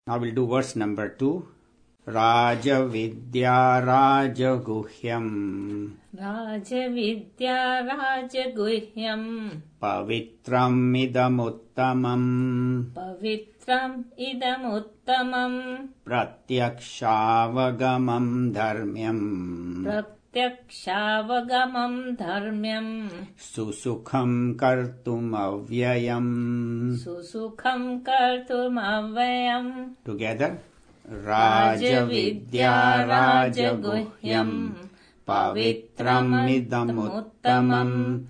Now we'll do verse number 2. Raja Vidya Raja Guhyam Raja Vidya Raja Guhyam Pavitram Idamuttamam Pavitram Idamuttamam Pratyakshaavagamam Dharmyam Pratyakshaavagamam Dharmyam Susukham Kartum Avyayam. Susukham Kartum Avyayam. Together. Raja Vidya Raja Guhyam Pavitram Idamuttamam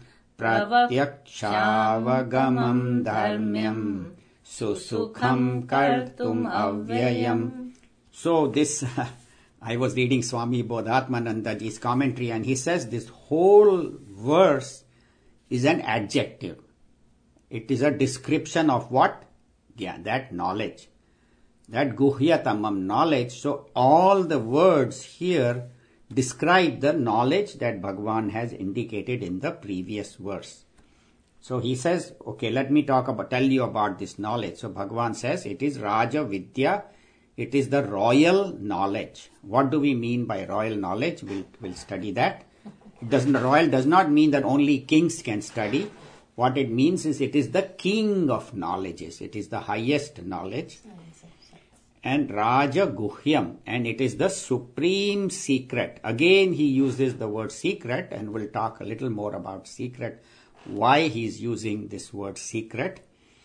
Pratyakshaavagamam Dharmyam Susukham Kartum Avyayam. So this, I was reading Swami Bodhatmanandaji's commentary, and he says this whole verse is an adjective. It is a description of what? Yeah, that knowledge. That guhyatamam, knowledge. So all the words here describe the knowledge that Bhagavan has indicated in the previous verse. So he says, okay, let me tell you about this knowledge. So Bhagavan says it is Raja Vidya. It is the royal knowledge. What do we mean by royal knowledge? We'll study that. Royal does not mean that only kings can study. What it means is it is the king of knowledges. It is the highest knowledge. And Raja Guhyam, and it is the supreme secret. Again, he uses the word secret, and we'll talk a little more about secret, why he's using this word secret.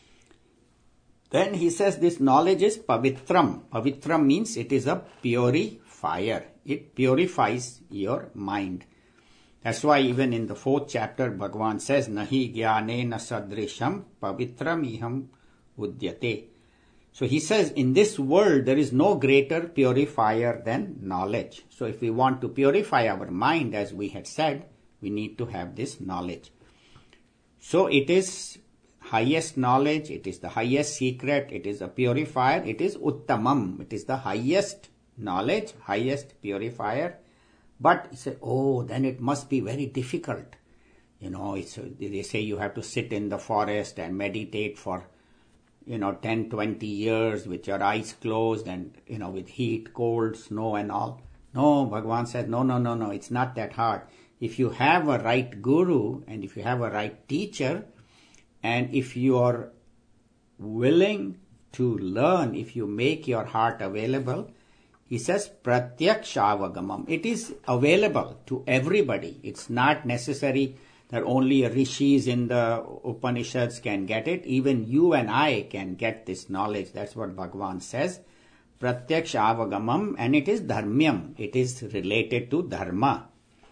Then he says this knowledge is pavitram. Pavitram means it is a purifier. It purifies your mind. That's why even in the 4th chapter, Bhagavan says, Nahi jnanena sadrisham pavitram iham udyate. So he says, in this world, there is no greater purifier than knowledge. So if we want to purify our mind, as we had said, we need to have this knowledge. So it is highest knowledge, it is the highest secret, it is a purifier, it is uttamam, it is the highest knowledge, highest purifier. But he said, then it must be very difficult. They say you have to sit in the forest and meditate for 10, 20 years with your eyes closed and, with heat, cold, snow and all. No, Bhagavan said, no, it's not that hard. If you have a right guru and if you have a right teacher and if you are willing to learn, if you make your heart available, he says, Pratyakshaavagamam. It is available to everybody. It's not necessary that only rishis in the Upanishads can get it. Even you and I can get this knowledge. That's what Bhagavan says. Pratyakshaavagamam, and it is dharmyam. It is related to dharma.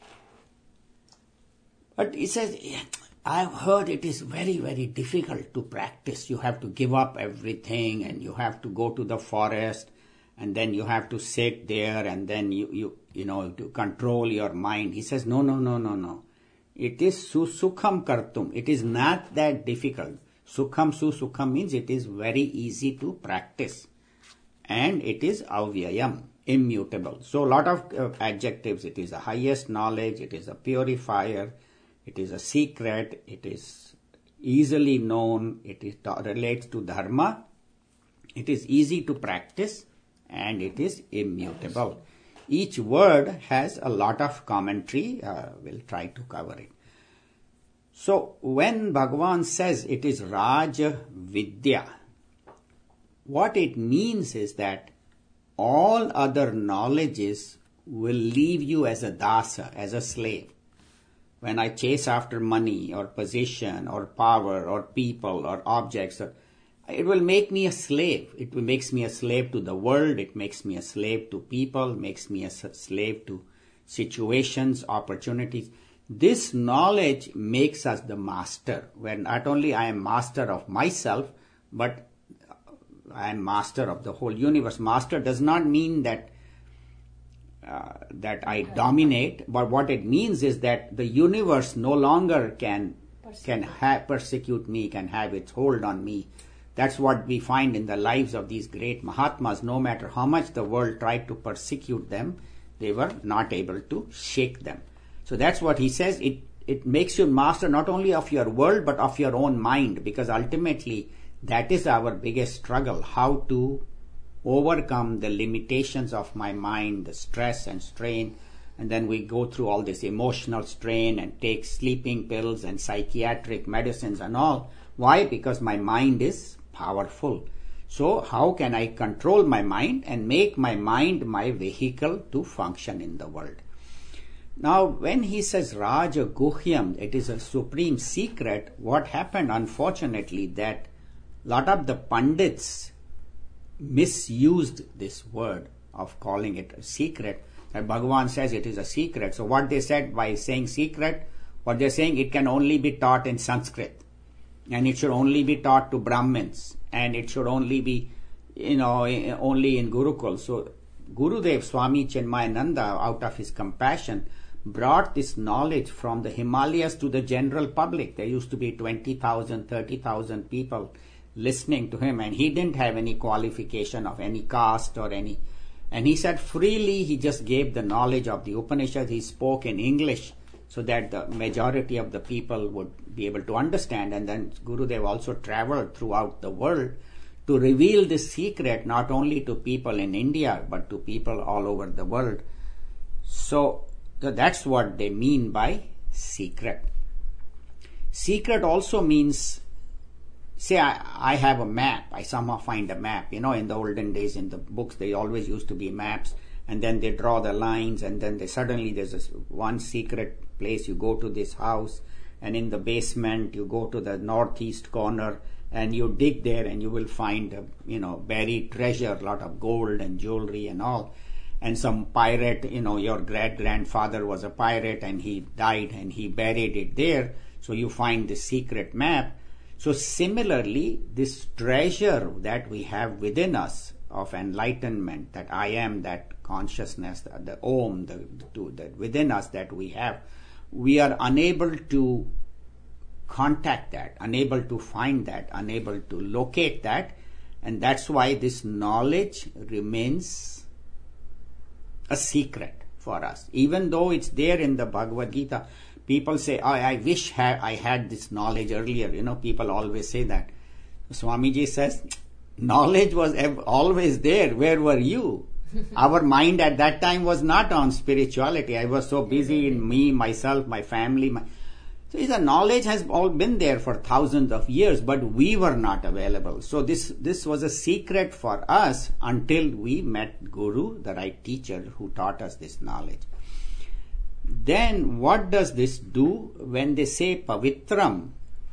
But he says, I've heard it is very, very difficult to practice. You have to give up everything and you have to go to the forest and then you have to sit there and then you to control your mind. He says, no. It is susukham kartum. It is not that difficult. Susukham means it is very easy to practice. And it is avyayam, immutable. So a lot of adjectives. It is the highest knowledge. It is a purifier. It is a secret. It is easily known. It relates to dharma. It is easy to practice. And it is immutable. Each word has a lot of commentary. We'll try to cover it. So when Bhagavan says it is Raja Vidya, what it means is that all other knowledges will leave you as a dasa, as a slave. When I chase after money or position or power or people or objects, it will make me a slave. It makes me a slave to the world. It makes me a slave to people, makes me a slave to situations, opportunities. This knowledge makes us the master, where not only I am master of myself, but I am master of the whole universe. Master does not mean that I dominate, but what it means is that the universe no longer can persecute me, can have its hold on me. That's what we find in the lives of these great Mahatmas. No matter how much the world tried to persecute them, they were not able to shake them. So that's what he says. It makes you master not only of your world, but of your own mind, because ultimately that is our biggest struggle, how to overcome the limitations of my mind, the stress and strain, and then we go through all this emotional strain and take sleeping pills and psychiatric medicines and all. Why? Because my mind is powerful. So how can I control my mind and make my mind my vehicle to function in the world? Now, when he says Raja Guhyam, it is a supreme secret. What happened, unfortunately, that a lot of the Pandits misused this word of calling it a secret. That Bhagavan says it is a secret. So what they said by saying secret, what they're saying, it can only be taught in Sanskrit, and it should only be taught to Brahmins, and it should only be, only in Gurukul. So Gurudev Swami Chinmayananda, out of his compassion, brought this knowledge from the Himalayas to the general public. There used to be 20,000, 30,000 people listening to him, and he didn't have any qualification of any caste or any. And he said freely he just gave the knowledge of the Upanishads. He spoke in English so that the majority of the people would be able to understand. And then Gurudev also traveled throughout the world to reveal this secret not only to people in India but to people all over the world. So that's what they mean by secret. Secret also means, say I have a map. I somehow find a map. In the olden days in the books, they always used to be maps, and then they draw the lines, and then suddenly there's this one secret place. You go to this house, and in the basement you go to the northeast corner, and you dig there, and you will find buried treasure, a lot of gold and jewelry and all. And some pirate, your great-grandfather was a pirate and he died and he buried it there. So you find this secret map. So similarly, this treasure that we have within us of enlightenment, that I am, that consciousness, the Om, that within us that we have, we are unable to contact that, unable to find that, unable to locate that. And that's why this knowledge remains a secret for us. Even though it's there in the Bhagavad Gita, people say, I wish I had this knowledge earlier. People always say that. Swamiji says, knowledge was always there. Where were you? Our mind at that time was not on spirituality. I was so busy in me, myself, my family. So the knowledge has all been there for thousands of years, but we were not available. So this was a secret for us until we met Guru, the right teacher, who taught us this knowledge. Then what does this do? When they say Pavitram,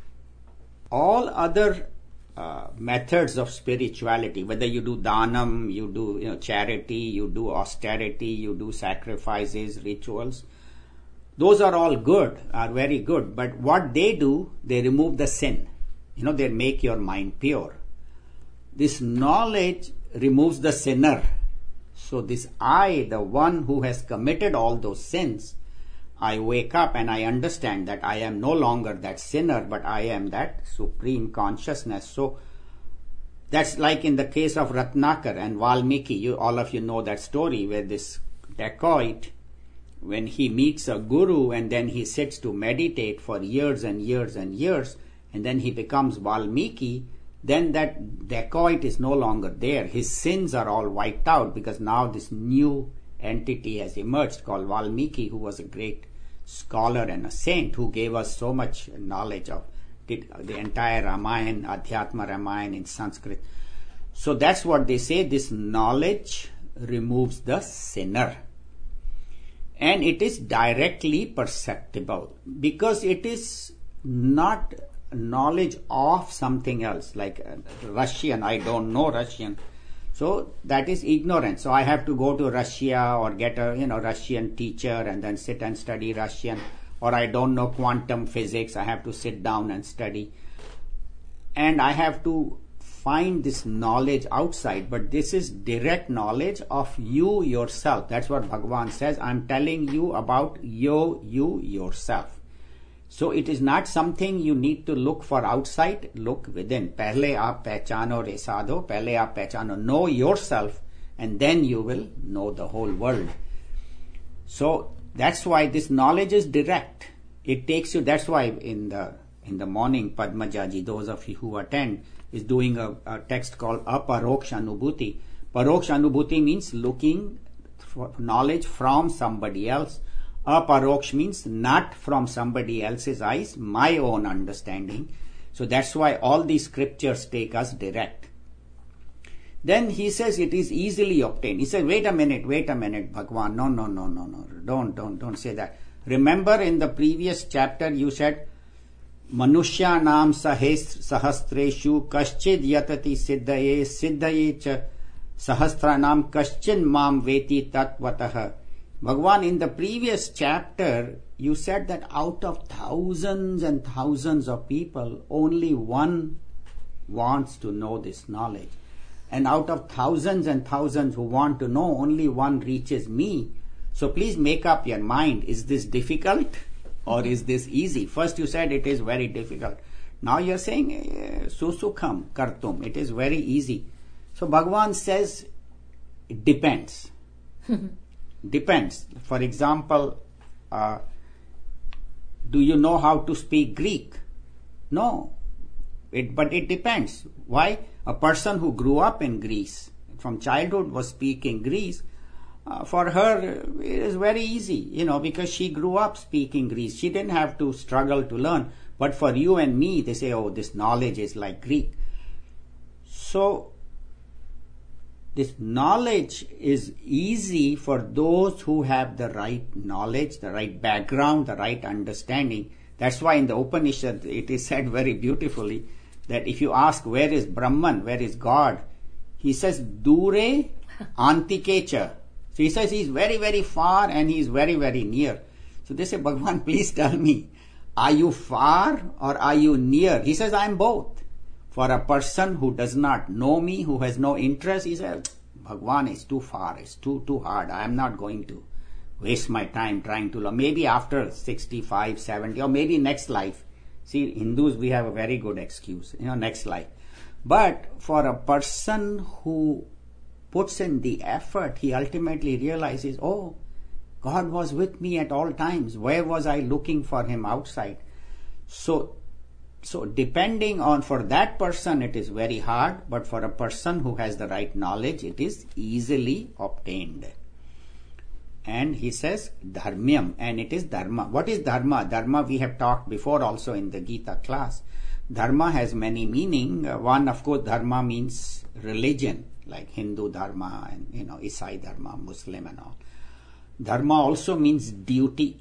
all other methods of spirituality, whether you do Dhanam, you do charity, you do austerity, you do sacrifices, rituals, those are all good, are very good. But what they do, they remove the sin. They make your mind pure. This knowledge removes the sinner. So this I, the one who has committed all those sins, I wake up and I understand that I am no longer that sinner, but I am that supreme consciousness. So that's like in the case of Ratnakar and Valmiki. All of you know that story where this dacoit, when he meets a guru and then he sits to meditate for years and years and years, and then he becomes Valmiki, then that dacoit is no longer there. His sins are all wiped out because now this new entity has emerged called Valmiki, who was a great scholar and a saint who gave us so much knowledge of the entire Ramayana, Adhyatma Ramayana in Sanskrit. So that's what they say, this knowledge removes the sinner. And it is directly perceptible because it is not knowledge of something else, like Russian. I don't know Russian. So that is ignorance. So I have to go to Russia or get a Russian teacher and then sit and study Russian. Or I don't know quantum physics. I have to sit down and study. And I have to find this knowledge outside. But this is direct knowledge of you yourself. That's what Bhagavan says. I'm telling you about you yourself. So it is not something you need to look for outside, look within. Pehle aap pehchano re sadho, pehle aap pehchano. Know yourself and then you will know the whole world. So that's why this knowledge is direct. It takes you, that's why in the morning, Padmajaji, those of you who attend, is doing a text called Aparoksha Anubhuti. Paroksha Anubhuti means looking for knowledge from somebody else. Aparoksh means not from somebody else's eyes, my own understanding. So that's why all these scriptures take us direct. Then he says it is easily obtained. He says, wait a minute, Bhagwan. No, don't say that. Remember in the previous chapter you said, Manushyanam sahastreshu kaschid yatati siddhaye cha sahastranam kaschin mam veti tatvatah. Bhagwan, in the previous chapter, you said that out of thousands and thousands of people, only one wants to know this knowledge. And out of thousands and thousands who want to know, only one reaches me. So please make up your mind. Is this difficult or is this easy? First you said it is very difficult. Now you're saying, susukham kartum. It is very easy. So Bhagwan says, it depends. Depends. For example, do you know how to speak Greek? No. But it depends. Why? A person who grew up in Greece, from childhood was speaking Greece, for her it is very easy, because she grew up speaking Greece. She didn't have to struggle to learn. But for you and me, they say, oh, this knowledge is like Greek. So, this knowledge is easy for those who have the right knowledge, the right background, the right understanding. That's why in the Upanishad it is said very beautifully that if you ask where is Brahman, where is God, he says Dure Antikecha. So he says he is very, very far and he is very, very near. So they say, Bhagwan, please tell me, are you far or are you near? He says, I am both. For a person who does not know me, who has no interest, he says, Bhagwan is too far, it's too hard. I am not going to waste my time trying to learn. Maybe after 65, 70, or maybe next life. See, Hindus, we have a very good excuse, next life. But for a person who puts in the effort, he ultimately realizes, oh, God was with me at all times. Where was I looking for him outside? So depending on, for that person it is very hard, but for a person who has the right knowledge, it is easily obtained. And he says dharmyam, and it is dharma. What is dharma? Dharma we have talked before also in the Gita class. Dharma has many meaning. One, of course, dharma means religion, like Hindu dharma and Isai dharma, Muslim and all. Dharma also means duty.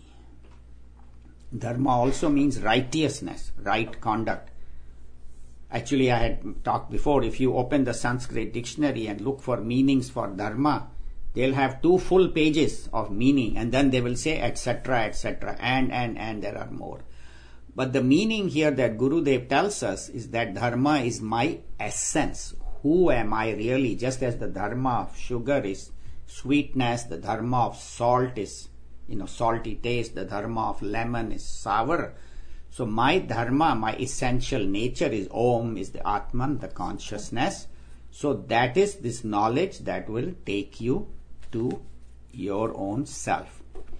Dharma also means righteousness, right conduct. Actually, I had talked before, if you open the Sanskrit dictionary and look for meanings for dharma, they'll have 2 full pages of meaning, and then they will say etc., and there are more. But the meaning here that Gurudev tells us is that dharma is my essence. Who am I really? Just as the dharma of sugar is sweetness, the dharma of salt is salty taste, the dharma of lemon is sour. So my dharma, my essential nature is Om, is the Atman, the consciousness. So that is this knowledge that will take you to your own self.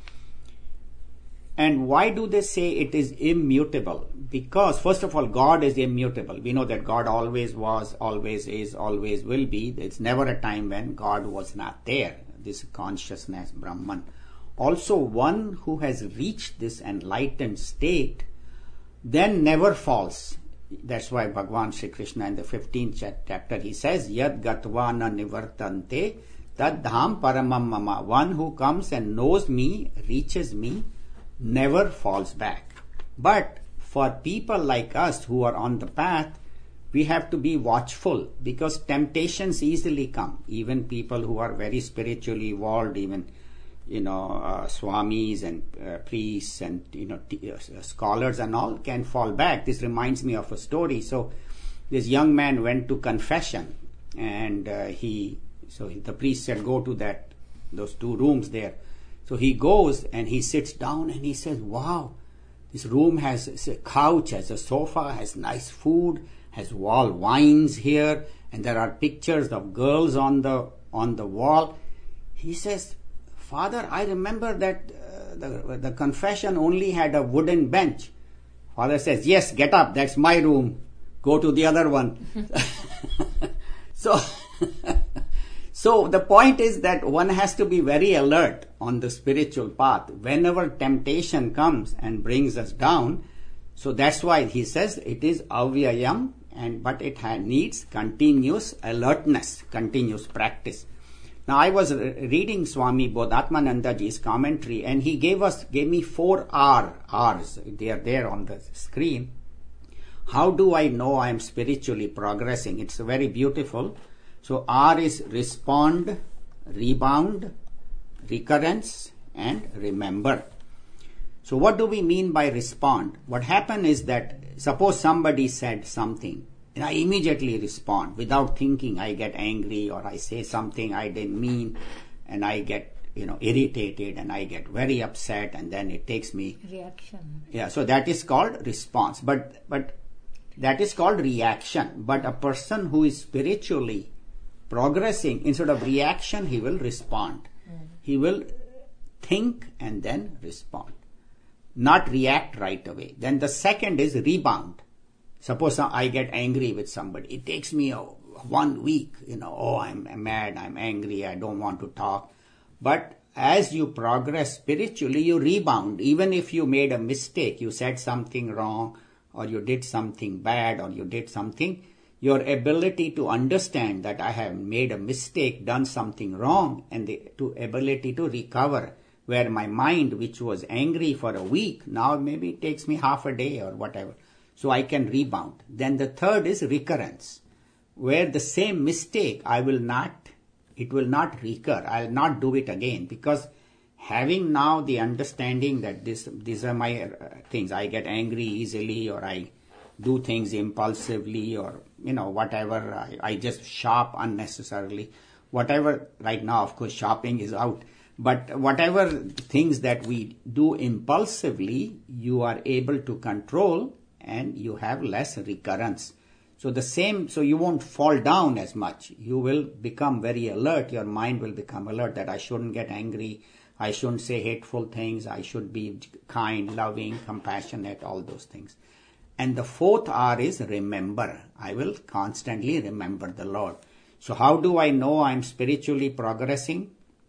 And why do they say it is immutable? Because first of all, God is immutable. We know that God always was, always is, always will be. It's never a time when God was not there. This consciousness, Brahman. Also, one who has reached this enlightened state then never falls. That's why Bhagwan Sri Krishna in the 15th chapter he says, Yad gatva na nivartante tad dham paramam mama. One who comes and knows me, reaches me, never falls back. But for people like us who are on the path, we have to be watchful because temptations easily come. Even people who are very spiritually evolved, even swamis and priests and scholars and all can fall back. This reminds me of a story. So this young man went to confession, and the priest said, go to those 2 rooms there. So he goes and he sits down and he says, wow, this room has a couch, has a sofa, has nice food, has wall wines here, and there are pictures of girls on the wall. He says, Father, I remember that the confession only had a wooden bench. Father says, yes, get up, that's my So So the point is that one has to be very alert on the spiritual path whenever temptation comes and brings us down. So that's why he says it is avyayam, but it needs continuous alertness, continuous practice. Now I was reading Swami Bodhatmanandaji's commentary, and he gave me 4 R's. They are there on the screen. How do I know I am spiritually progressing? It's very beautiful. So R is respond, rebound, recurrence, and remember. So what do we mean by respond? What happened is that suppose somebody said something, and I immediately respond without thinking. I get angry, or I say something I didn't mean, and I get irritated, and I get very upset, and then it takes me reaction. Yeah, so that is called response, but that is called reaction. But a person who is spiritually progressing, instead of reaction, he will respond. He will think and then respond, not react right away. Then the second is rebound. Suppose I get angry with somebody. It takes me 1 week, I'm mad, I'm angry, I don't want to talk. But as you progress spiritually, you rebound. Even if you made a mistake, you said something wrong, or you did something bad, or you did something, your ability to understand that I have made a mistake, done something wrong, and the ability to recover, where my mind, which was angry for a week, now maybe it takes me half a day or whatever. So I can rebound. Then the third is recurrence, where the same mistake it will not recur. I'll not do it again, because having now the understanding that these are my things. I get angry easily, or I do things impulsively, or whatever. I just shop unnecessarily. Whatever, right now, of course, shopping is out. But whatever things that we do impulsively, you are able to control, and you have less recurrence. So you won't fall down as much. You will become very alert. Your mind will become alert that I shouldn't get angry. I shouldn't say hateful things. I should be kind, loving, compassionate, all those things. And the fourth R is remember. I will constantly remember the Lord. So how do I know I'm spiritually progressing?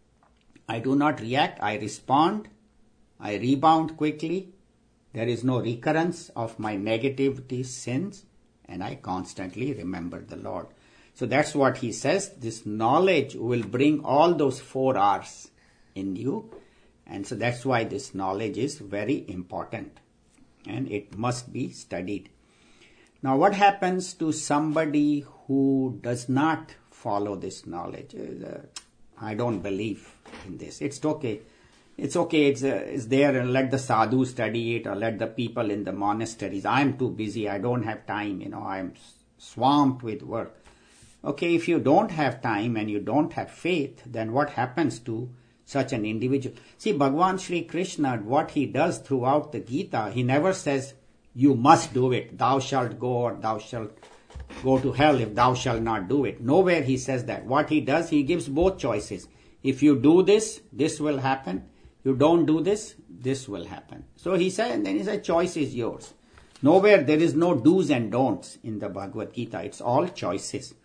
I do not react. I respond. I rebound quickly. There is no recurrence of my negativity, sins, and I constantly remember the Lord. So that's what he says. This knowledge will bring all those 4 R's in you. And so that's why this knowledge is very important, and it must be studied. Now, what happens to somebody who does not follow this knowledge? I don't believe in this. It's okay. It's okay. It's there, and let the sadhu study it, or let the people in the monasteries. I'm too busy. I don't have time. I'm swamped with work. Okay, if you don't have time and you don't have faith, then what happens to such an individual? See, Bhagavan Sri Krishna, what he does throughout the Gita, he never says, you must do it. Thou shalt go, or thou shalt go to hell if thou shalt not do it. Nowhere he says that. What he does, he gives both choices. If you do this, this will happen. You don't do this, this will happen. So he said, and then he said, choice is yours. Nowhere there is no do's and don'ts in the Bhagavad Gita. It's all choices.